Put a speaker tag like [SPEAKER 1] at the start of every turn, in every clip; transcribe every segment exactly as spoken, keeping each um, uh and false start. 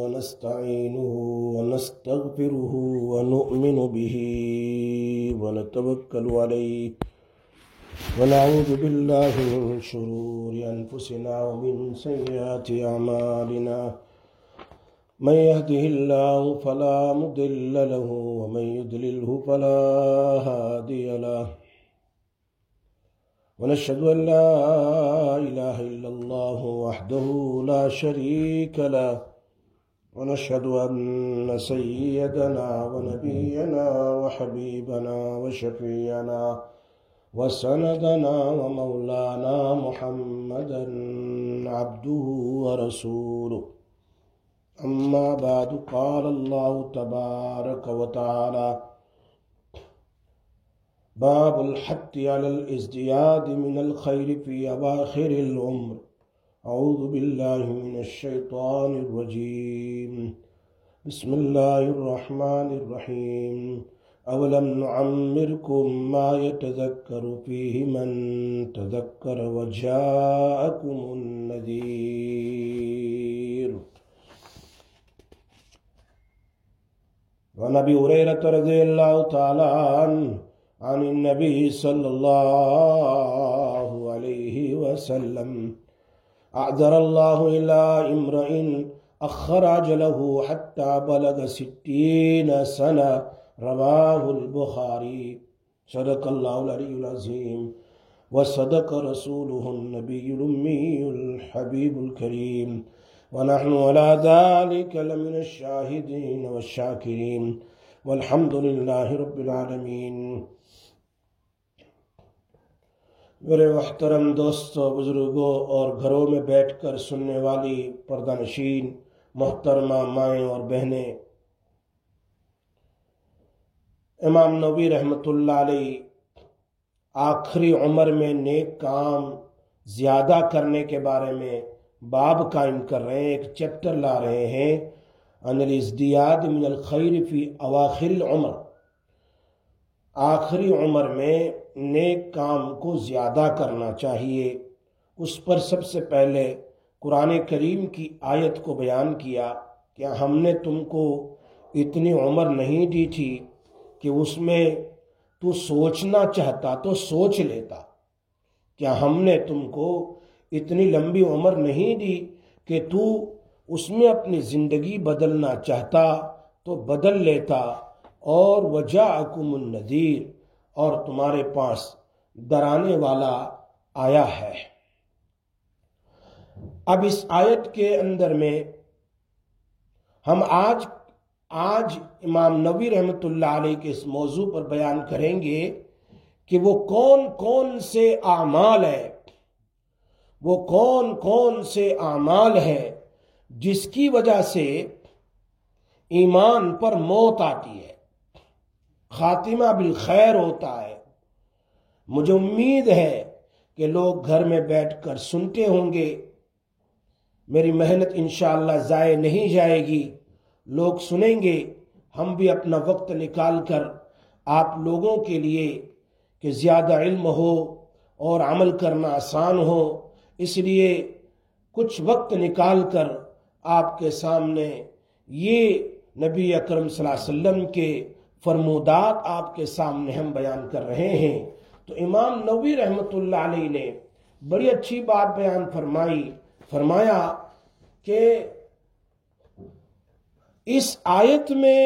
[SPEAKER 1] ونستعينه ونستغفره ونؤمن به ونتوكل عليه ونعوذ بالله من شرور أنفسنا ومن سيئات أعمالنا من يهده الله فلا مضل له ومن يضلله فلا هادي له ونشهد أن لا إله إلا الله وحده لا شريك له ونشهد أن سيدنا ونبينا وحبيبنا وشفيعنا وسندنا ومولانا محمدا عبده ورسوله أما بعد قال الله تبارك وتعالى باب الحث على الازدياد من الخير في أواخر العمر أعوذ بالله من الشيطان الرجيم بسم الله الرحمن الرحيم أولم نعمركم ما يتذكر فيه من تذكر وجاءكم النذير وعن أبي هريرة رضي الله تعالى عنه عن النبي صلى الله عليه وسلم أعذر الله إلى امرئ أخر أجله حتى بلغ ستين سنة رواه البخاري صدق الله العلي العظيم وصدق رسوله النبي الأمي الحبيب الكريم ونحن على ذلك لمن الشاهدين والشاكرين والحمد لله رب العالمين۔ میرے محترم دوستوں، بزرگوں اور گھروں میں بیٹھ کر سننے والی پردہ نشین محترمہ مائیں اور بہنیں، امام نووی رحمۃ اللہ علیہ آخری عمر میں نیک کام زیادہ کرنے کے بارے میں باب قائم کر رہے ہیں، ایک چیپٹر لا رہے ہیں، ان الازدیاد من الخیر فی اواخر العمر، آخری عمر میں نیک کام کو زیادہ کرنا چاہیے۔ اس پر سب سے پہلے قرآن کریم کی آیت کو بیان کیا کہ ہم نے تم کو اتنی عمر نہیں دی تھی کہ اس میں تو سوچنا چاہتا تو سوچ لیتا، کیا ہم نے تم کو اتنی لمبی عمر نہیں دی کہ تو اس میں اپنی زندگی بدلنا چاہتا تو بدل لیتا، اور وجاءکم النذیر، اور تمہارے پاس ڈرانے والا آیا ہے۔ اب اس آیت کے اندر میں ہم آج آج امام نووی رحمۃ اللہ علیہ کے اس موضوع پر بیان کریں گے کہ وہ کون کون سے اعمال ہیں وہ کون کون سے اعمال ہیں جس کی وجہ سے ایمان پر موت آتی ہے، خاتمہ بالخیر ہوتا ہے۔ مجھے امید ہے کہ لوگ گھر میں بیٹھ کر سنتے ہوں گے، میری محنت انشاءاللہ ضائع نہیں جائے گی، لوگ سنیں گے، ہم بھی اپنا وقت نکال کر آپ لوگوں کے لیے کہ زیادہ علم ہو اور عمل کرنا آسان ہو، اس لیے کچھ وقت نکال کر آپ کے سامنے یہ نبی اکرم صلی اللہ علیہ وسلم کے فرمودات آپ کے سامنے ہم بیان کر رہے ہیں۔ تو امام نووی رحمۃ اللہ علیہ نے بڑی اچھی بات بیان فرمائی، فرمایا کہ اس آیت میں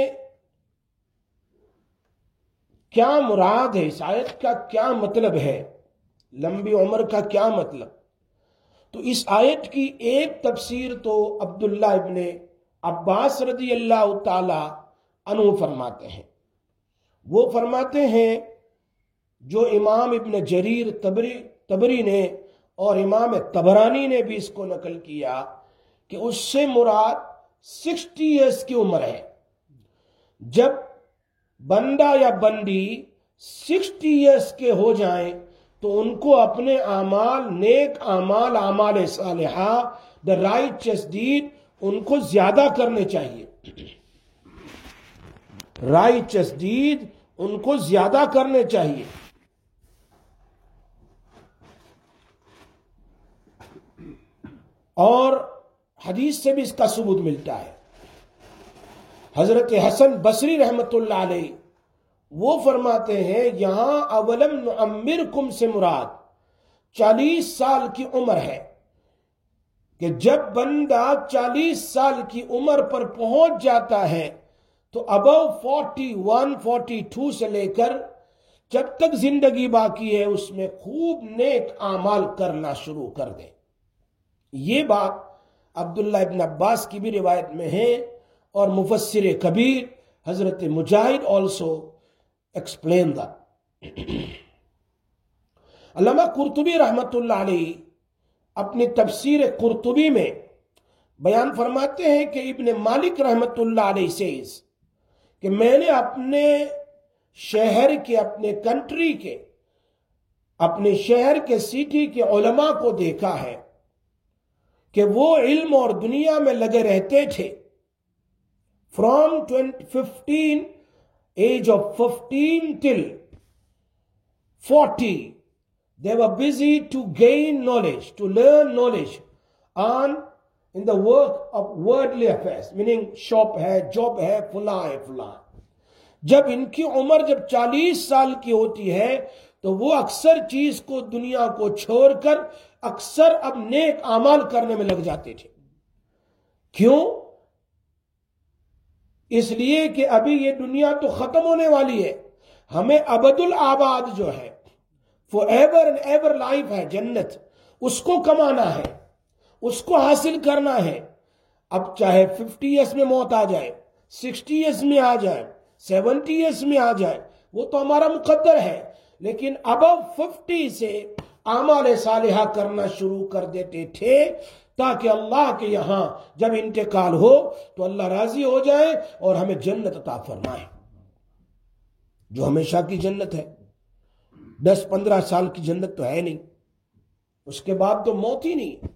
[SPEAKER 1] کیا مراد ہے، اس آیت کا کیا مطلب ہے، لمبی عمر کا کیا مطلب۔ تو اس آیت کی ایک تفسیر تو عبداللہ ابن عباس رضی اللہ تعالی عنہ فرماتے ہیں، وہ فرماتے ہیں جو امام ابن جریر تبری تبری نے اور امام طبرانی نے بھی اس کو نقل کیا کہ اس سے مراد سکسٹی ایئرس کی عمر ہے۔ جب بندہ یا بندی سکسٹی ایئرس کے ہو جائیں تو ان کو اپنے اعمال، نیک اعمال، اعمال صالحہ، دا رائچس ڈیڈ، ان کو زیادہ کرنے چاہیے، رائچس ڈیڈ ان کو زیادہ کرنے چاہیے۔ اور حدیث سے بھی اس کا ثبوت ملتا ہے۔ حضرت حسن بصری رحمت اللہ علیہ وہ فرماتے ہیں یہاں اولم نعمرکم سے مراد چالیس سال کی عمر ہے کہ جب بندہ چالیس سال کی عمر پر پہنچ جاتا ہے تو ابو فورٹی ون فورٹی ٹو سے لے کر جب تک زندگی باقی ہے اس میں خوب نیک اعمال کرنا شروع کر دیں. یہ بات عبداللہ ابن عباس کی بھی روایت میں ہے اور مفسر کبیر حضرت مجاہد آلسو ایکسپلین دیٹ. علامہ قرطبی رحمت اللہ علیہ اپنی تفسیر قرطبی میں بیان فرماتے ہیں کہ ابن مالک رحمت اللہ علیہ سیز کہ میں نے اپنے شہر کے اپنے کنٹری کے اپنے شہر کے سٹی کے علماء کو دیکھا ہے کہ وہ علم اور دنیا میں لگے رہتے تھے. From fifteen age of fifteen till forty they were busy to gain knowledge, to learn knowledge on in the work of worldly affairs, meaning shop ہے, job ہے, فلاں ہے, فلاں. جب ان کی عمر جب چالیس سال کی ہوتی ہے تو وہ اکثر چیز کو دنیا کو چھوڑ کر اکثر اب نیک اعمال کرنے میں لگ جاتے تھے. کیوں؟ اس لیے کہ ابھی یہ دنیا تو ختم ہونے والی ہے, ہمیں ابد الآباد جو ہے forever and ever life ہے جنت, اس کو کمانا ہے, اس کو حاصل کرنا ہے. اب چاہے ففٹی ایئرس میں موت آ جائے, سکسٹی ایئرس میں آ جائے, سیونٹی ایئرس میں آ جائے, وہ تو ہمارا مقدر ہے. لیکن اب ففٹی سے اعمال صالحہ کرنا شروع کر دیتے تھے تاکہ اللہ کے یہاں جب انتقال ہو تو اللہ راضی ہو جائے اور ہمیں جنت عطا فرمائے, جو ہمیشہ کی جنت ہے. دس پندرہ سال کی جنت تو ہے نہیں, اس کے بعد تو موت ہی نہیں.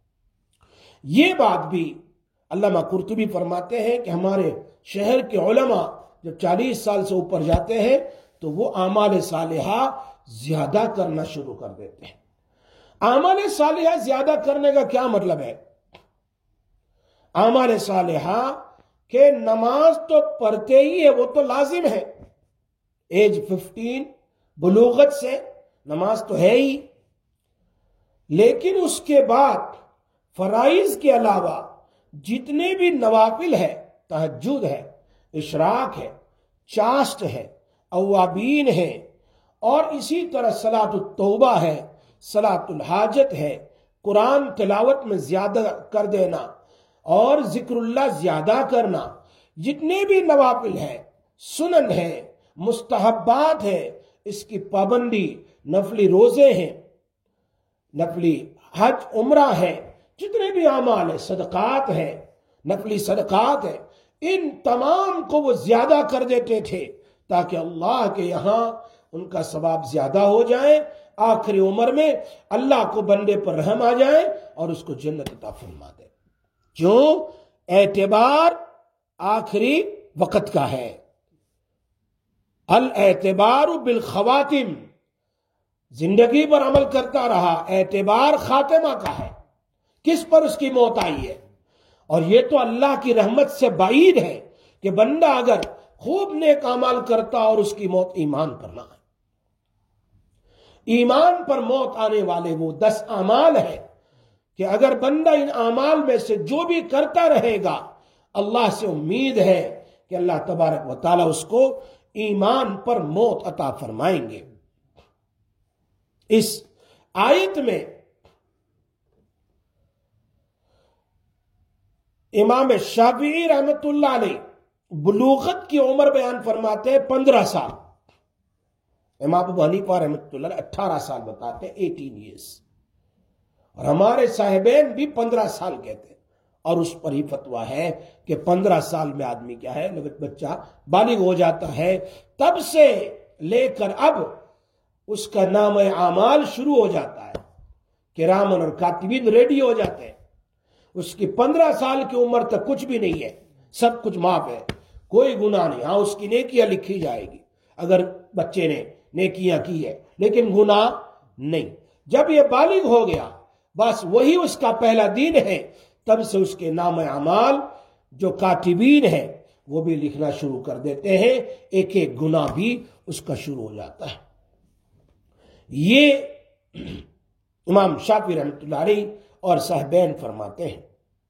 [SPEAKER 1] یہ بات بھی علامہ قرطبی فرماتے ہیں کہ ہمارے شہر کے علماء جب چالیس سال سے اوپر جاتے ہیں تو وہ اعمال صالحہ زیادہ کرنا شروع کر دیتے ہیں. اعمال صالحہ زیادہ کرنے کا کیا مطلب ہے؟ اعمال صالحہ کہ نماز تو پڑھتے ہی ہے, وہ تو لازم ہے. ایج ففٹین بلوغت سے نماز تو ہے ہی, لیکن اس کے بعد فرائض کے علاوہ جتنے بھی نوافل ہے, تہجد ہے, اشراق ہے, چاشت ہے, اوابین ہے, اور اسی طرح صلاۃ التوبہ ہے, صلاۃ الحاجت ہے, قرآن تلاوت میں زیادہ کر دینا اور ذکر اللہ زیادہ کرنا, جتنے بھی نوافل ہیں, سنن ہے, مستحبات ہے, اس کی پابندی, نفلی روزے ہیں, نفلی حج عمرہ ہے, جتنے بھی اعمال ہیں, صدقات ہیں, نفلی صدقات ہیں, ان تمام کو وہ زیادہ کر دیتے تھے تاکہ اللہ کے یہاں ان کا ثواب زیادہ ہو جائے. آخری عمر میں اللہ کو بندے پر رحم آ جائے اور اس کو جنت عطا فرما دے. کیوں؟ اعتبار آخری وقت کا ہے. الاعتبار بالخواتم, زندگی پر عمل کرتا رہا, اعتبار خاتمہ کا ہے, کس پر اس کی موت آئی ہے. اور یہ تو اللہ کی رحمت سے بعید ہے کہ بندہ اگر خوب نیک اعمال کرتا اور اس کی موت ایمان پر نہ آئے. ایمان پر موت آنے والے وہ دس اعمال ہیں کہ اگر بندہ ان اعمال میں سے جو بھی کرتا رہے گا, اللہ سے امید ہے کہ اللہ تبارک و تعالی اس کو ایمان پر موت عطا فرمائیں گے. اس آیت میں امام شافعی رحمت اللہ علیہ بلوغت کی عمر بیان فرماتے ہیں پندرہ سال. امام ابو حنیفہ رحمت اللہ علیہ اٹھارہ سال بتاتے ہیں, ایٹین ایئرس, اور ہمارے صاحبین بھی پندرہ سال کہتے ہیں. اور اس پر ہی فتویٰ ہے کہ پندرہ سال میں آدمی کیا ہے, بچہ بالغ ہو جاتا ہے, تب سے لے کر اب اس کا نام اعمال شروع ہو جاتا ہے, کرامن اور کاتبین ریڈی ہو جاتے ہیں. اس کی پندرہ سال کی عمر تک کچھ بھی نہیں ہے, سب کچھ معاف ہے, کوئی گناہ نہیں. ہاں اس کی نیکیاں لکھی جائے گی اگر بچے نے نیکیاں کی ہے, لیکن گناہ نہیں. جب یہ بالغ ہو گیا بس وہی اس کا پہلا دن ہے, تب سے اس کے نام اعمال جو کاتبین ہیں وہ بھی لکھنا شروع کر دیتے ہیں، ایک ایک گناہ بھی اس کا شروع ہو جاتا ہے۔ یہ امام شافعی رحمۃ اللہ علیہ اور صاحبین فرماتے ہیں۔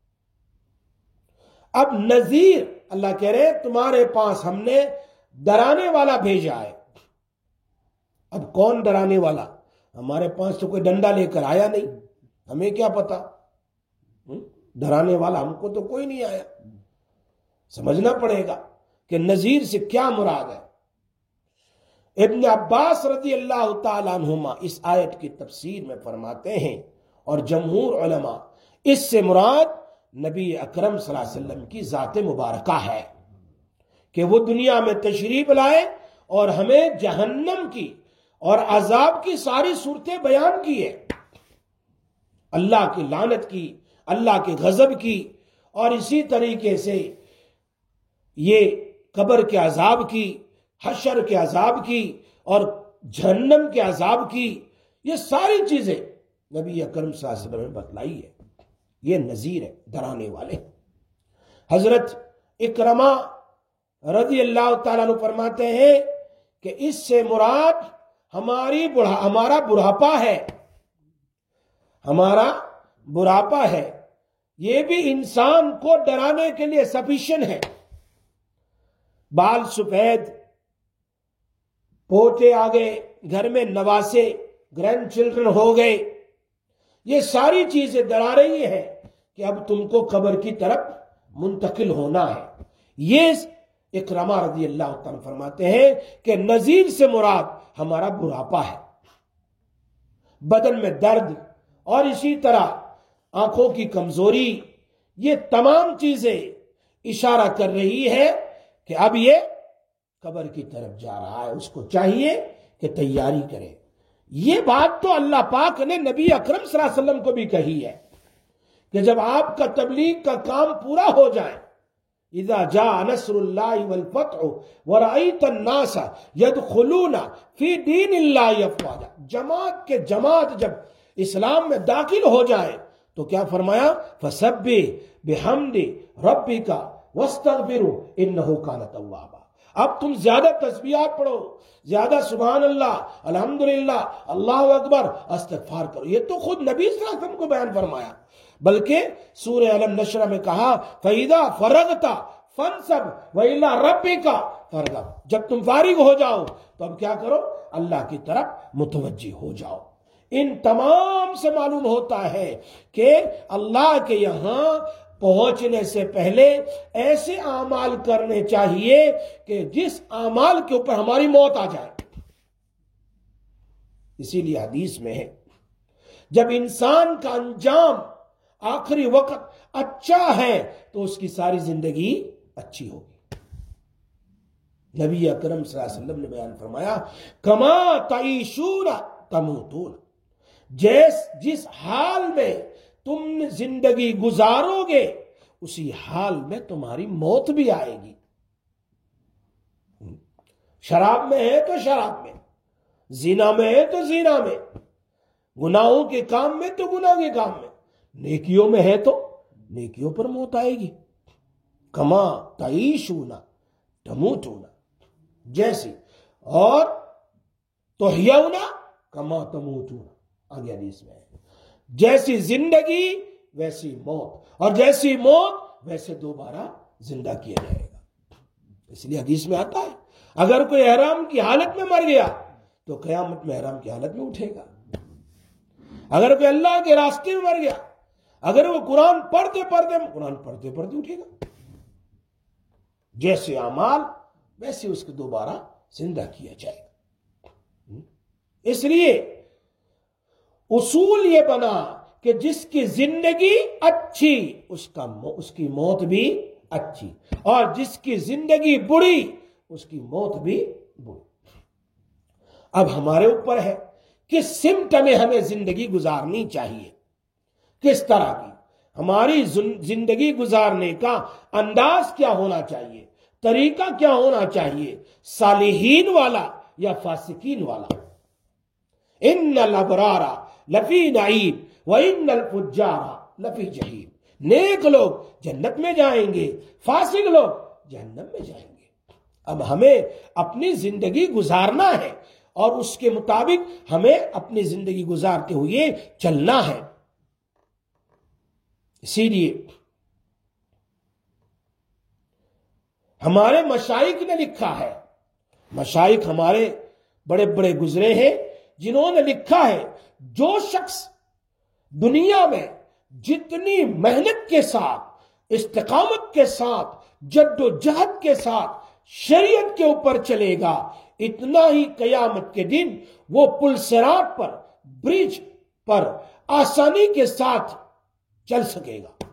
[SPEAKER 1] اب نذیر، اللہ کہہ رہے تمہارے پاس ہم نے ڈرانے والا بھیجا ہے۔ اب کون ڈرانے والا؟ ہمارے پاس تو کوئی ڈنڈا لے کر آیا نہیں، ہمیں کیا پتا؟ ڈرانے والا ہم کو تو کوئی نہیں آیا۔ سمجھنا پڑے گا کہ نذیر سے کیا مراد ہے۔ ابن عباس رضی اللہ تعالیٰ عنہما اس آیت کی تفسیر میں فرماتے ہیں، اور جمہور علماء، اس سے مراد نبی اکرم صلی اللہ علیہ وسلم کی ذات مبارکہ ہے کہ وہ دنیا میں تشریف لائے اور ہمیں جہنم کی اور عذاب کی ساری صورتیں بیان کی ہے، اللہ کی لعنت کی، اللہ کے غضب کی، اور اسی طریقے سے یہ قبر کے عذاب کی، حشر کے عذاب کی، اور جہنم کے عذاب کی، یہ ساری چیزیں نبی اکرم صلی اللہ علیہ وسلم نے بتلائی ہے۔ یہ نذیر ہے، ڈرانے والے۔ حضرت اکرمہ رضی اللہ تعالیٰ عنہ فرماتے ہیں کہ اس سے مراد ہماری بڑھا ہمارا بڑھاپا ہے، ہمارا بڑھاپا ہے، یہ بھی انسان کو ڈرانے کے لیے سفیشن ہے۔ بال سفید، پوتے آ گئے، گھر میں نواسے، گرینڈ چلڈرن ہو گئے، یہ ساری چیزیں ڈرا رہی ہیں کہ اب تم کو قبر کی طرف منتقل ہونا ہے۔ یہ اکرمہ رضی اللہ تعالیٰ فرماتے ہیں کہ نذیر سے مراد ہمارا بڑھاپا ہے، بدن میں درد، اور اسی طرح آنکھوں کی کمزوری، یہ تمام چیزیں اشارہ کر رہی ہے کہ اب یہ قبر کی طرف جا رہا ہے، اس کو چاہیے کہ تیاری کرے۔ یہ بات تو اللہ پاک نے نبی اکرم صلی اللہ علیہ وسلم کو بھی کہی ہے کہ جب آپ کا تبلیغ کا کام پورا ہو جائے، اذا جاء نصر اللہ والفتح ورأیت الناس یدخلون فی دین اللہ افواجا، جماعت کے جماعت جب اسلام میں داخل ہو جائے تو کیا فرمایا؟ فسبح بحمد ربک واستغفروا انہ کان توابا۔ اب تم زیادہ تسبیحات پڑھو، زیادہ سبحان اللہ، الحمدللہ، اللہ اکبر، استغفار کرو۔ یہ تو خود نبی صلی اللہ علیہ وسلم کو بیان فرمایا، بلکہ سورہ علم نشرہ میں کہا فَإِذَا فَرَغْتَ فَانْصَبْ وَإِلَىٰ رَبِّكَ فَارْغَب۔ جب تم فارغ ہو جاؤ تو اب کیا کرو؟ اللہ کی طرف متوجہ ہو جاؤ۔ ان تمام سے معلوم ہوتا ہے کہ اللہ کے یہاں پہنچنے سے پہلے ایسے اعمال کرنے چاہیے کہ جس اعمال کے اوپر ہماری موت آ جائے۔ اسی لیے حدیث میں ہے جب انسان کا انجام آخری وقت اچھا ہے تو اس کی ساری زندگی اچھی ہوگی۔ نبی اکرم صلی اللہ علیہ وسلم نے بیان فرمایا کما تعیشون تموتون، جیس جس حال میں تم زندگی گزارو گے اسی حال میں تمہاری موت بھی آئے گی۔ شراب میں ہے تو شراب میں، زنا میں ہے تو زنا میں، گناہوں کے کام میں تو گناہ کے کام میں، نیکیوں میں ہے تو نیکیوں پر موت آئے گی۔ کما تعیشون تموتون، جیسی، اور تحیون کما تموتون، آگے حدیث میں ہے جیسی زندگی ویسی موت، اور جیسی موت ویسے دوبارہ زندہ کیا جائے گا۔ اس لیے حدیث میں آتا ہے اگر کوئی احرام کی حالت میں مر گیا تو قیامت میں احرام کی حالت میں اٹھے گا۔ اگر کوئی اللہ کے راستے میں مر گیا، اگر وہ قرآن پڑھتے پڑھتے قرآن پڑھتے پڑھتے اٹھے گا۔ جیسے اعمال ویسے اس کو دوبارہ زندہ کیا جائے گا۔ اس لیے اصول یہ بنا کہ جس کی زندگی اچھی اس کا اس کی موت بھی اچھی، اور جس کی زندگی بری اس کی موت بھی بری۔ اب ہمارے اوپر ہے کس سمت میں ہمیں زندگی گزارنی چاہیے، کس طرح کی ہماری زندگی گزارنے کا انداز کیا ہونا چاہیے، طریقہ کیا ہونا چاہیے، صالحین والا یا فاسقین والا۔ ان الابرار لفی نعیم وان الفجار لفی جحیم، نیک لوگ جنت میں جائیں گے، فاسق لوگ جہنم میں جائیں گے۔ اب ہمیں اپنی زندگی گزارنا ہے اور اس کے مطابق ہمیں اپنی زندگی گزارتے ہوئے چلنا ہے۔ اسی لیے ہمارے مشائخ نے لکھا ہے، مشائخ ہمارے بڑے بڑے گزرے ہیں جنہوں نے لکھا ہے، جو شخص دنیا میں جتنی محنت کے ساتھ، استقامت کے ساتھ، جد و جہد کے ساتھ شریعت کے اوپر چلے گا، اتنا ہی قیامت کے دن وہ پل صراط پر، برج پر آسانی کے ساتھ چل سکے گا،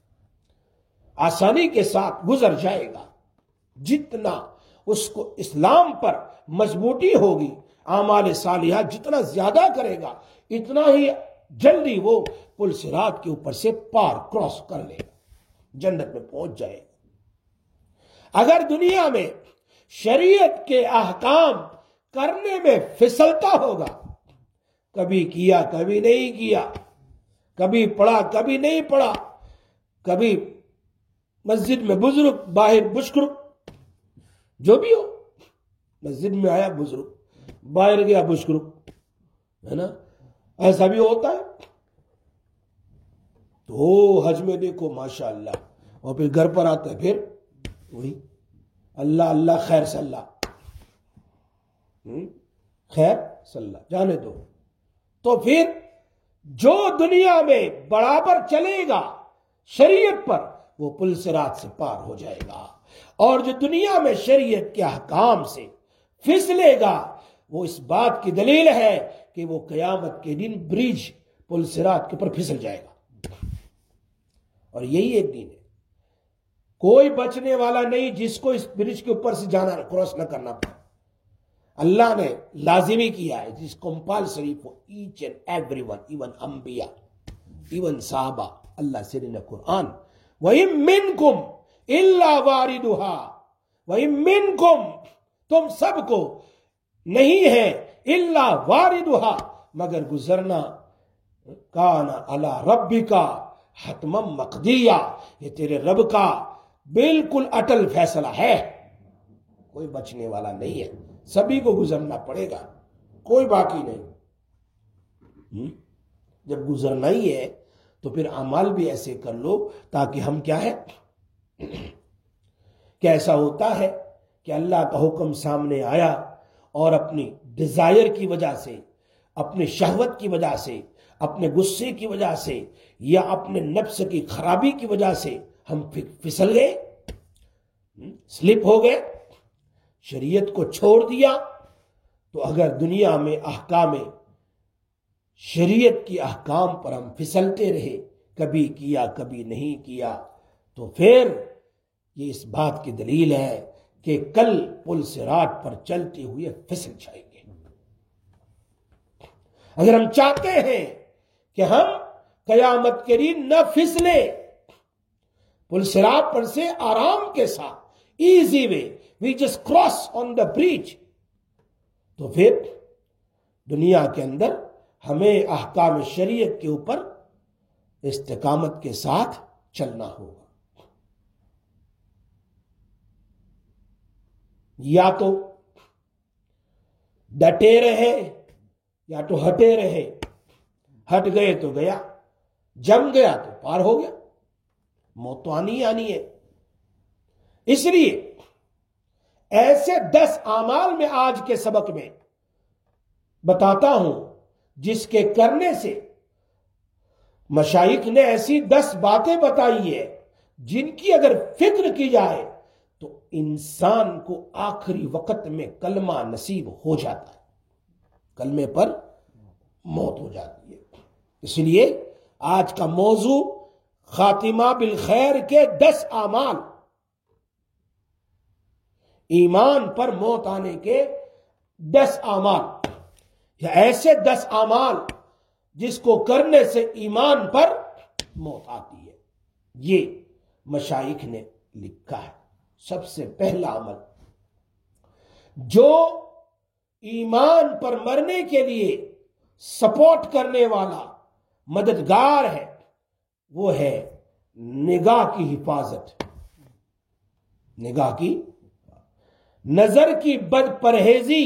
[SPEAKER 1] آسانی کے ساتھ گزر جائے گا۔ جتنا اس کو اسلام پر مضبوطی ہوگی، اعمال صالحہ جتنا زیادہ کرے گا، اتنا ہی جلدی وہ پل صراط کے اوپر سے پار کراس کر لے گا، جنت میں پہنچ جائے گا۔ اگر دنیا میں شریعت کے احکام کرنے میں پھسلتا ہوگا، کبھی کیا کبھی نہیں کیا، کبھی پڑھا کبھی نہیں پڑھا، کبھی مسجد میں بزرگ باہر بشکرک، جو بھی ہو، مسجد میں آیا بزرگ، باہر گیا بشکرک، ہے نا، ایسا بھی ہوتا ہے۔ تو حج میں دیکھو ماشاءاللہ، اور پھر گھر پر آتا ہے پھر وہی اللہ اللہ خیر صلی اللہ، خیر صلی اللہ، جانے دو۔ تو پھر جو دنیا میں برابر چلے گا شریعت پر، وہ پل صراط سے پار ہو جائے گا، اور جو دنیا میں شریعت کے احکام سے پھسلے گا، وہ اس بات کی دلیل ہے کہ وہ قیامت کے دن برج پل صراط کے اوپر پھسل جائے گا۔ اور یہی ایک دن ہے، کوئی بچنے والا نہیں جس کو اس برج کے اوپر سے جانا کراس نہ کرنا پڑے۔ اللہ نے لازمی کیا ہے، جس compulsory for each and every one, even انبیاء، ایون صحابہ۔ اللہ سے نے قرآن، وَإِن مِّنكُمْ إِلَّا وَارِدُهَا، وَإِن مِّنكُمْ، تم سب کو نہیں ہے، إِلَّا وَارِدُهَا، مگر گزرنا، کان علی ربک حتما مقضیہ، یہ تیرے رب کا بالکل اٹل فیصلہ ہے، کوئی بچنے والا نہیں ہے، سبھی کو گزرنا پڑے گا، کوئی باقی نہیں۔ جب گزرنا ہی ہے تو پھر اعمال بھی ایسے کر لو تاکہ ہم کیا ہے، کیسا ہوتا ہے کہ اللہ کا حکم سامنے آیا اور اپنی ڈیزائر کی وجہ سے، اپنے شہوت کی وجہ سے، اپنے غصے کی وجہ سے، یا اپنے نفس کی خرابی کی وجہ سے ہم پھسل گئے، سلپ ہو گئے، شریعت کو چھوڑ دیا، تو اگر دنیا میں احکام شریعت کی احکام پر ہم پھسلتے رہے، کبھی کیا کبھی نہیں کیا، تو پھر یہ اس بات کی دلیل ہے کہ کل پل صراط پر چلتے ہوئے پھسل جائیں گے۔ اگر ہم چاہتے ہیں کہ ہم قیامت کے دن نہ پھسلے، پل صراط پر سے آرام کے ساتھ، easy way, we just cross on the bridge, تو پھر دنیا کے اندر ہمیں احکام شریعت کے اوپر استقامت کے ساتھ چلنا ہوگا۔ یا تو ڈٹے رہے یا تو ہٹے رہے، ہٹ گئے تو گیا، جم گیا تو پار ہو گیا، موت تو آنی ہی آنی ہے۔ اس لیے ایسے دس اعمال میں آج کے سبق میں بتاتا ہوں جس کے کرنے سے مشائخ نے ایسی دس باتیں بتائی ہے جن کی اگر فکر کی جائے تو انسان کو آخری وقت میں کلمہ نصیب ہو جاتا ہے، کلمے پر موت ہو جاتی ہے۔ اس لیے آج کا موضوع خاتمہ بالخیر کے دس اعمال، ایمان پر موت آنے کے دس اعمال، یا ایسے دس اعمال جس کو کرنے سے ایمان پر موت آتی ہے، یہ مشائخ نے لکھا ہے۔ سب سے پہلا عمل جو ایمان پر مرنے کے لیے سپورٹ کرنے والا مددگار ہے، وہ ہے نگاہ کی حفاظت۔ نگاہ کی نظر کی بد پرہیزی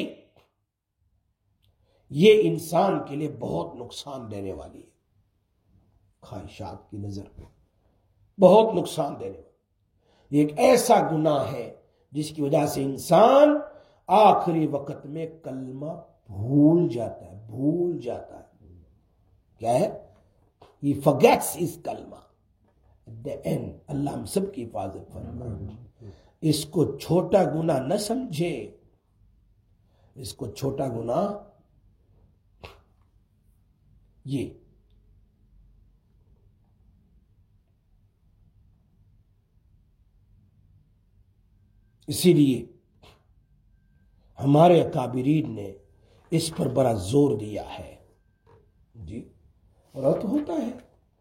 [SPEAKER 1] یہ انسان کے لیے بہت نقصان دینے والی ہے. خواہشات کی نظر بہت نقصان دینے والی. یہ ایک ایسا گناہ ہے جس کی وجہ سے انسان آخری وقت میں کلمہ بھول جاتا ہے بھول جاتا ہے کیا ہے He forgets his کلمہ at the end. اللہ ہم سب کی حفاظت فرمائے. اس کو چھوٹا گناہ نہ سمجھے, اس کو چھوٹا گناہ یہ اسی لیے ہمارے اکابرین نے اس پر بڑا زور دیا ہے. جی اور تو ہوتا ہے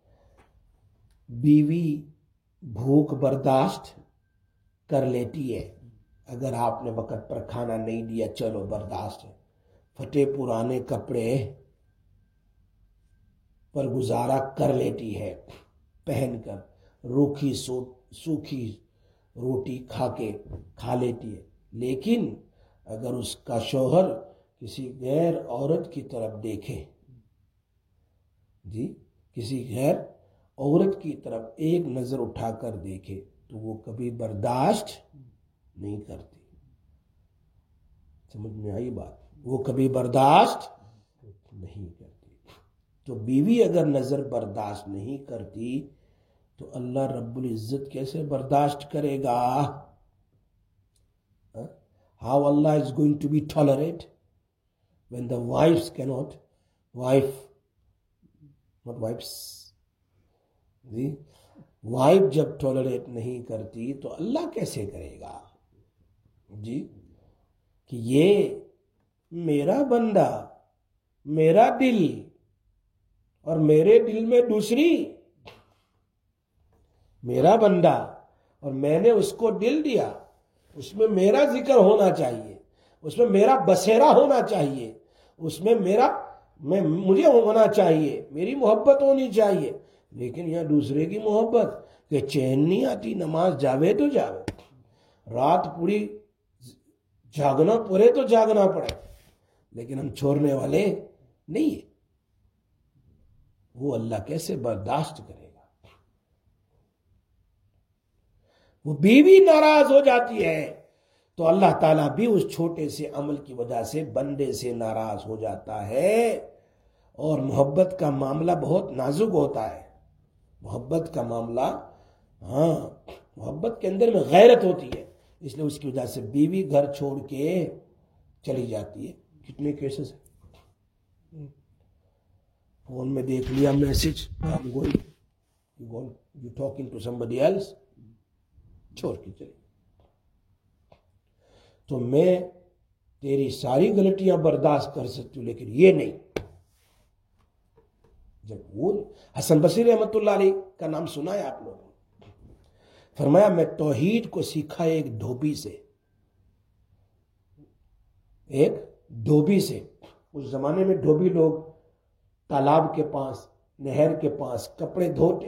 [SPEAKER 1] بیوی بھوک برداشت کر لیتی ہے, اگر آپ نے وقت پر کھانا نہیں دیا چلو برداشت ہے, پھٹے پرانے کپڑے پر گزارا کر لیتی ہے پہن کر, روکھی سوکھی روٹی کھا کے کھا لیتی ہے. لیکن اگر اس کا شوہر کسی غیر عورت کی طرف دیکھے, جی کسی غیر عورت کی طرف ایک نظر اٹھا کر دیکھے تو وہ کبھی برداشت نہیں کرتی. سمجھ میں آئی بات؟ وہ کبھی برداشت نہیں کرتی. تو بیوی اگر نظر برداشت نہیں کرتی تو اللہ رب العزت کیسے برداشت کرے گا؟ How Allah is going to be tolerant when the wives cannot, wife, not wives, جی وائف جب ٹالریٹ نہیں کرتی تو اللہ کیسے کرے گا؟ جی کہ یہ میرا بندہ, میرا دل اور میرے دل میں دوسری, میرا بندہ اور میں نے اس کو دل دیا, اس میں میرا ذکر ہونا چاہیے, اس میں میرا بسیرا ہونا چاہیے, اس میں میرا میں مجھے ہونا چاہیے, میری محبت ہونی چاہیے. لیکن یہاں دوسرے کی محبت کہ چین نہیں آتی, نماز جاوے تو جاوے, رات پوری جاگنا پڑے تو جاگنا پڑے, لیکن ہم چھوڑنے والے نہیں ہیں. وہ اللہ کیسے برداشت کرے گا؟ وہ بیوی ناراض ہو جاتی ہے تو اللہ تعالیٰ بھی اس چھوٹے سے عمل کی وجہ سے بندے سے ناراض ہو جاتا ہے. اور محبت کا معاملہ بہت نازک ہوتا ہے. محبت کا معاملہ, ہاں محبت کے اندر میں غیرت ہوتی ہے, اس لیے اس کی وجہ سے بیوی گھر چھوڑ کے چلی جاتی ہے. کتنے کیسز ہیں, فون میں دیکھ لیا message, you talking to somebody else, چھوڑ کے چلی. تو میں تیری ساری غلطیاں برداشت کر سکتی ہوں لیکن یہ نہیں. جب وہ حسن بصری رحمۃ اللہ علیہ کا نام سنا ہے آپ لوگوں نے, فرمایا میں توحید کو سیکھا ایک دھوبی سے, ایک دھوبی سے. اس زمانے میں دھوبی لوگ تالاب کے پاس, نہر کے پاس کپڑے دھوتے.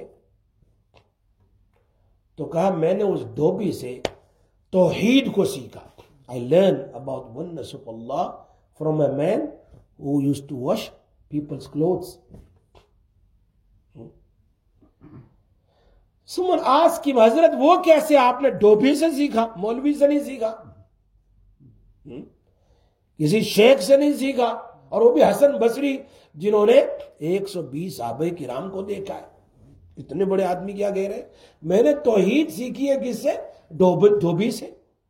[SPEAKER 1] تو کہا میں نے اس دھوبی سے توحید کو سیکھا. I learned about oneness of Allah from a man who used to wash people's clothes. Someone asked him, حضرت وہ کیسے آپ نے دھوبی سے سیکھا, مولوی سے نہیں سیکھا, کسی شیخ سے نہیں سیکھا, اور وہ بھی حسن بصری جنہوں نے ایک سو بیس صحابہ کرام کو دیکھا ہے. اتنے بڑے آدمی کیا کہہ رہے, میں نے توحید سیکھی ہے کس سے؟ دھوبی سے.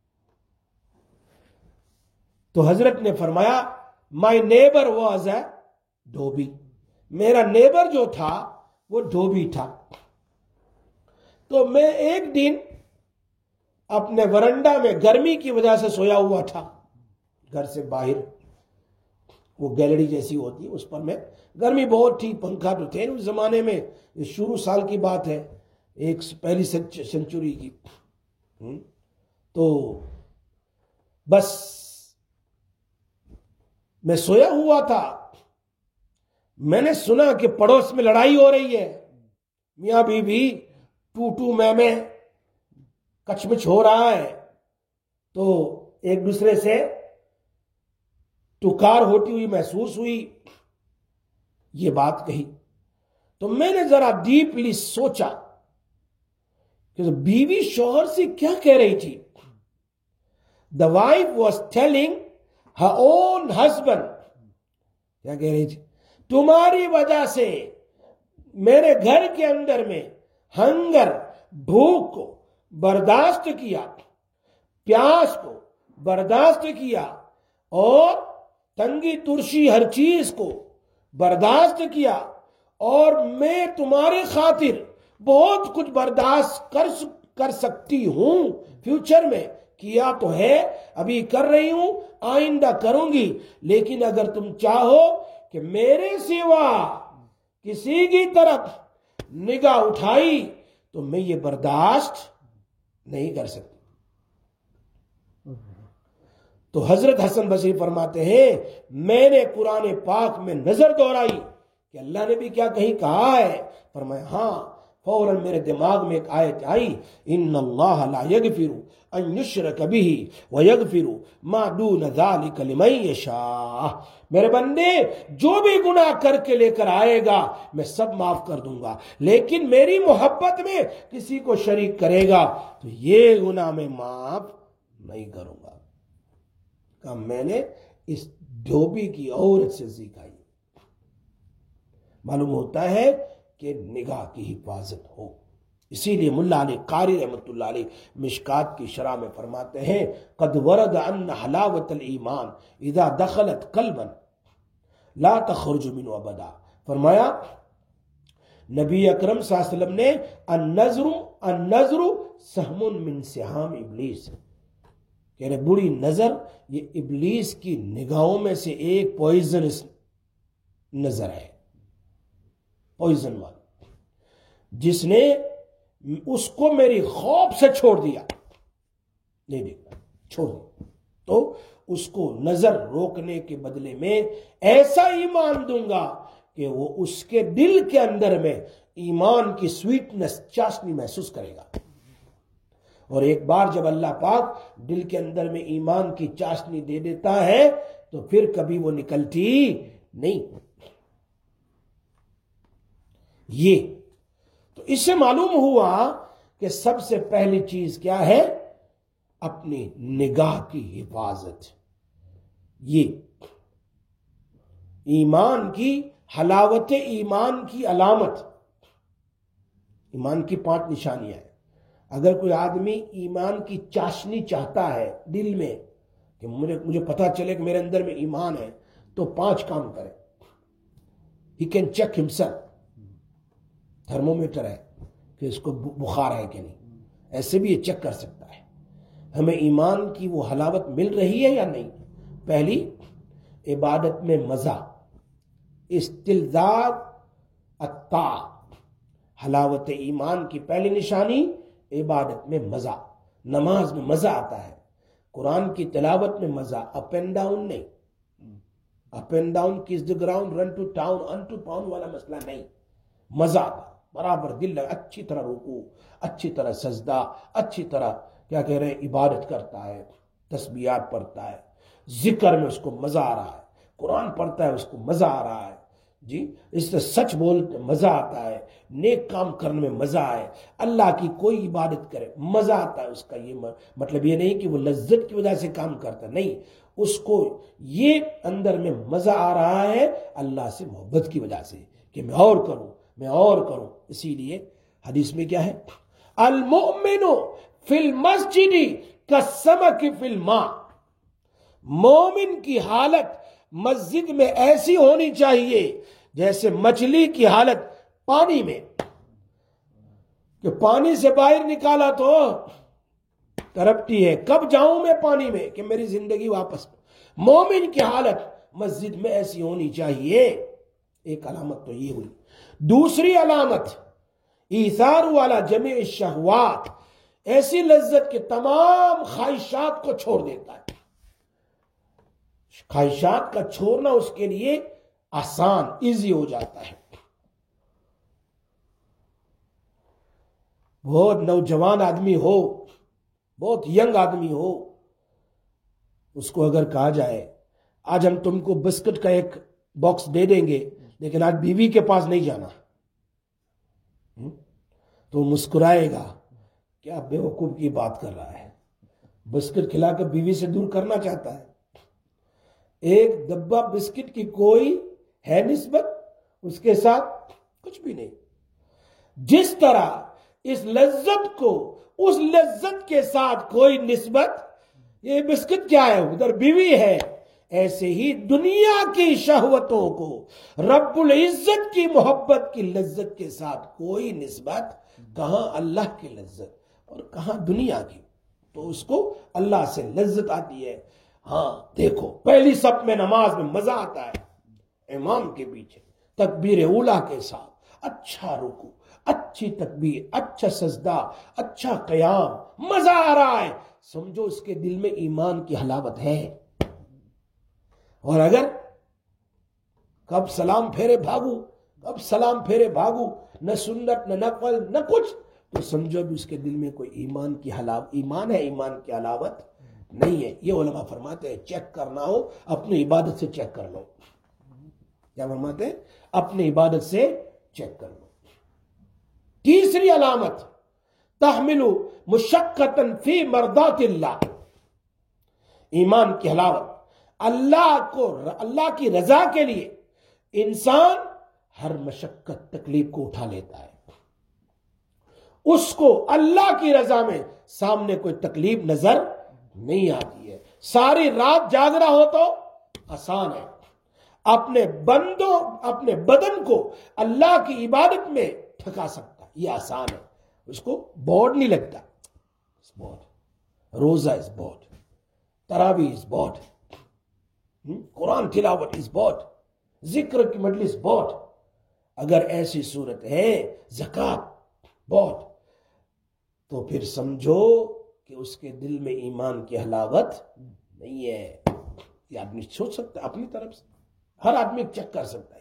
[SPEAKER 1] تو حضرت نے فرمایا مائی نیبر واز اے دھوبی, میرا نیبر جو تھا وہ دھوبی تھا. تو میں ایک دن اپنے ورنڈا میں گرمی کی وجہ سے سویا ہوا تھا, گھر سے باہر وہ گیلری جیسی ہوتی ہے اس پر, میں گرمی بہت تھی, پنکھا تو تھے اس زمانے میں, شروع سال کی بات ہے, ایک پہلی سنچری کی. تو بس میں سویا ہوا تھا, میں نے سنا کہ پڑوس میں لڑائی ہو رہی ہے, میاں بیوی ٹو ٹو میں میں کچ مچ ہو رہا ہے, تو ایک دوسرے سے ٹکار ہوتی ہوئی محسوس ہوئی، یہ بات کہی تو میں نے ذرا ڈیپلی سوچا کہ بیوی شوہر سے کیا کہہ رہی تھی. The wife was telling her own husband، کیا کہہ رہی تھی؟ تمہاری وجہ سے میرے گھر کے اندر میں ہنگر، بھوک کو برداشت کیا، پیاس کو برداشت کیا، اور تنگی ترشی ہر چیز کو برداشت کیا، اور میں تمہارے خاطر بہت کچھ برداشت کر کر سکتی ہوں، فیوچر میں کیا تو ہے، ابھی کر رہی ہوں، آئندہ کروں گی، لیکن اگر تم چاہو کہ میرے سوا کسی کی طرف نگاہ اٹھائی تو میں یہ برداشت نہیں کر سکتی. تو حضرت حسن بصری فرماتے ہیں میں نے قرآن پاک میں نظر دوڑائی کہ اللہ نے بھی کیا کہیں کہا ہے. فرمایا ہاں. فوراً میرے دماغ میں ایک آیت آئی، ان اللہ لا یغفر ان یشرک بہ ویغفر ما دون ذلک لمن یشاء. میرے بندے جو بھی گناہ کر کے لے کر آئے گا میں سب معاف کر دوں گا، لیکن میری محبت میں کسی کو شریک کرے گا تو یہ گناہ میں معاف نہیں کروں گا. کہ میں نے اس دھوبی کی عورت سے سیکھا. معلوم ہوتا ہے کہ نگاہ کی حفاظت ہو. اسی لیے ملا علی قاری رحمۃ اللہ علیہ مشکات کی شرح میں فرماتے ہیں قد ورد ان حلاوت الایمان اذا دخلت قلبا لا تخرج منه ابدا. فرمایا نبی اکرم صلی اللہ علیہ وسلم نے النظر النظر سہم من سہام ابلیس، یعنی بری نظر یہ ابلیس کی نگاہوں میں سے ایک پوائزنس نظر ہے، پوائزن والا، جس نے اس کو میری خوف سے چھوڑ دیا، نہیں دیکھا، چھوڑ دیا، تو اس کو نظر روکنے کے بدلے میں ایسا ایمان دوں گا کہ وہ اس کے دل کے اندر میں ایمان کی سویٹنس، چاشنی محسوس کرے گا. اور ایک بار جب اللہ پاک دل کے اندر میں ایمان کی چاشنی دے دیتا ہے تو پھر کبھی وہ نکلتی نہیں. یہ تو اس سے معلوم ہوا کہ سب سے پہلی چیز کیا ہے؟ اپنی نگاہ کی حفاظت. یہ ایمان کی حلاوت، ایمان کی علامت، ایمان کی پانچ نشانیاں ہیں. اگر کوئی آدمی ایمان کی چاشنی چاہتا ہے دل میں کہ مجھے مجھے پتا چلے کہ میرے اندر میں ایمان ہے تو پانچ کام کرے. He can check himself. Thermometer ہے کہ اس کو بخار ہے کہ نہیں، ایسے بھی یہ چیک کر سکتا ہے ہمیں ایمان کی وہ حلاوت مل رہی ہے یا نہیں. پہلی، عبادت میں مزہ، استلذاذ الطاعہ. حلاوت ایمان کی پہلی نشانی عبادت میں مزہ. نماز میں مزہ آتا ہے، قرآن کی تلاوت میں مزہ، اپ اینڈ ڈاؤن نہیں. اپ and down kiss the ground run to town in to pound والا مسئلہ نہیں. مزہ آتا برابر، دل لگا، اچھی طرح رکوع، اچھی طرح سجدہ، اچھی طرح کیا کہہ رہے ہیں عبادت کرتا ہے، تسبیحات پڑھتا ہے، ذکر میں اس کو مزہ آ رہا ہے، قرآن پڑھتا ہے اس کو مزہ آ رہا ہے، جی اس سے سچ بولتے مزہ آتا ہے، نیک کام کرنے میں مزہ آئے، اللہ کی کوئی عبادت کرے مزہ آتا ہے اس کا. یہ مطلب یہ نہیں کہ وہ لذت کی وجہ سے کام کرتا، نہیں، اس کو یہ اندر میں مزہ آ رہا ہے اللہ سے محبت کی وجہ سے کہ میں اور کروں، میں اور کروں. اسی لیے حدیث میں کیا ہے؟ المؤمن فی المسجد کالسمک فی الماء. مومن کی حالت مسجد میں ایسی ہونی چاہیے جیسے مچھلی کی حالت پانی میں، کہ پانی سے باہر نکالا تو تڑپتی ہے، کب جاؤں میں پانی میں کہ میری زندگی واپس. مومن کی حالت مسجد میں ایسی ہونی چاہیے. ایک علامت تو یہ ہوئی. دوسری علامت، ایثار والا جميع الشہوات، ایسی لذت کے تمام خواہشات کو چھوڑ دیتا ہے. خواہشات کا چھوڑنا اس کے لیے آسان، ایزی ہو جاتا ہے. بہت نوجوان آدمی ہو، بہت ینگ آدمی ہو، اس کو اگر کہا جائے آج ہم تم کو بسکٹ کا ایک باکس دے دیں گے لیکن آج بیوی کے پاس نہیں جانا، تو مسکرائے گا، کیا بے وقوف کی بات کر رہا ہے، بسکٹ کھلا کر بیوی سے دور کرنا چاہتا ہے۔ ایک ڈبہ بسکٹ کی کوئی ہے نسبت اس کے ساتھ؟ کچھ بھی نہیں۔ جس طرح اس لذت کو اس لذت کے ساتھ کوئی نسبت، یہ بسکٹ کیا ہے، ادھر بیوی ہے، ایسے ہی دنیا کی شہوتوں کو رب العزت کی محبت کی لذت کے ساتھ کوئی نسبت، کہاں اللہ کی لذت اور کہاں دنیا کی، تو اس کو اللہ سے لذت آتی ہے۔ ہاں دیکھو پہلی صف میں نماز میں مزہ آتا ہے، امام کے پیچھے تکبیر اولا کے ساتھ اچھا رکوع، اچھی تکبیر، اچھا سجدہ، اچھا قیام، مزہ آ رہا ہے، سمجھو اس کے دل میں ایمان کی حلاوت ہے۔ اور اگر کب سلام پھیرے بھاگو، کب سلام پھیرے بھاگو، نہ سنت نہ نقل نہ کچھ، تو سمجھو بھی اس کے دل میں کوئی ایمان کی حلاوت، ایمان ہے، ایمان کی حلاوت نہیں ہے۔ یہ علماء فرماتے ہیں چیک کرنا ہو اپنی عبادت سے چیک کر لو۔ کیا فرماتے ہیں؟ اپنی عبادت سے چیک کر لو۔ تیسری علامت، تحمل مشقتاً فی مرضات اللہ، ایمان کی حلاوت، اللہ کو اللہ کی رضا کے لیے انسان ہر مشقت تکلیف کو اٹھا لیتا ہے، اس کو اللہ کی رضا میں سامنے کوئی تکلیف نظر نہیں آتی ہے۔ ساری رات جاگ رہا ہو تو آسان ہے، اپنے بندوں اپنے بدن کو اللہ کی عبادت میں تھکا سکتا ہے، یہ آسان ہے، اس کو بورڈ نہیں لگتا۔ روزہ از بورڈ، تراویح از بورڈ، قرآن تلاوت از بورڈ، ذکر کی مجلس بورڈ۔ اگر ایسی صورت ہے زکوٰۃ بورڈ، تو پھر سمجھو کہ اس کے دل میں ایمان کی حلاوت نہیں ہے۔ یہ آدمی سوچ سکتا ہے اپنی طرف سے، ہر آدمی چیک کر سکتا ہے۔